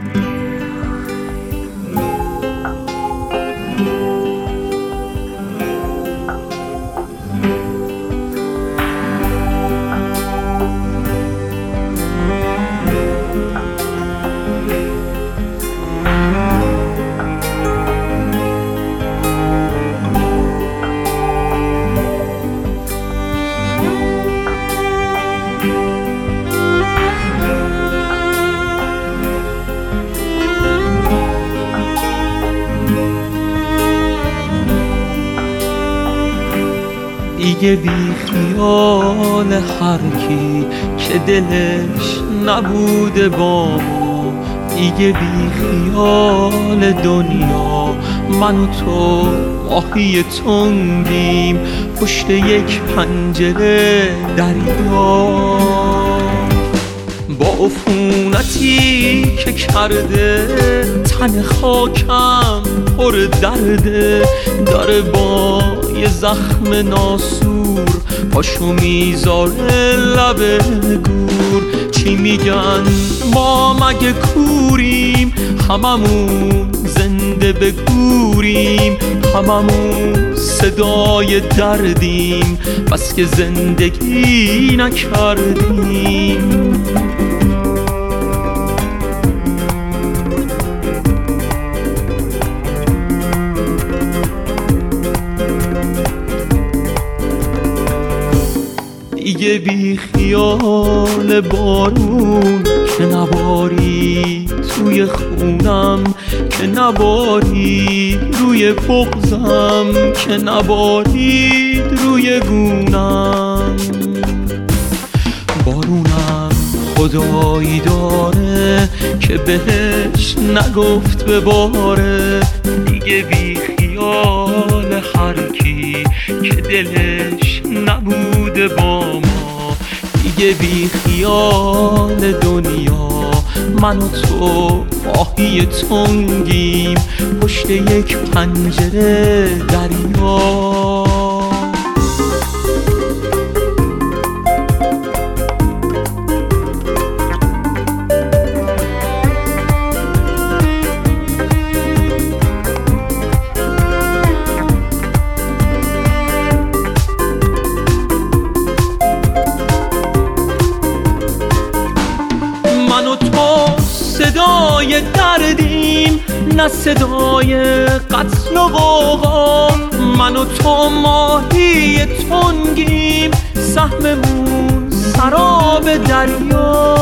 دیگه بی خیال هر کی که دلش نبوده با ما، دیگه بی خیال دنیا من و تو ماهی تنگیم پشت یک پنجره دریا. با عفونتی که کرده تن خاکم پر درده، داره با یه زخم ناسور پاشو میذاره لب گور. چی میگن ما مگه کوریم؟ هممون زنده به گوریم، هممون صدای دردیم بس که زندگی نکردیم. دیگه بی خیال بارون که نباری توی خونم، که نباری روی بغضم، که نباری روی گونم. بارونم خدایی داره که بهش نگفت بباره. دیگه بی خیال هر کی که دلش نبوده با ما، دیگه بی خیال دنیا من و تو ماهی تنگیم پشت یک پنجره دریا. من و تو صدای دردیم نه صدای قتل و غوغا، من و تو ماهی تنگیم سهممون سراب دریا.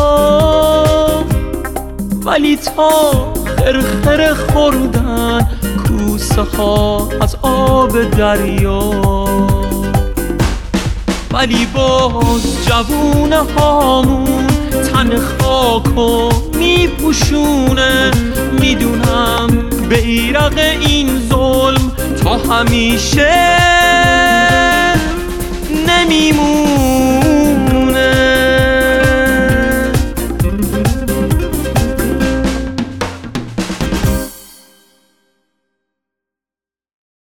ولی تا خرخره خوردن کوسه ها از آب دریا، ولی باز جوونه هامون تن خاکو میپوشونه. میدونم بیرق این ظلم تا همیشه نمیمونه.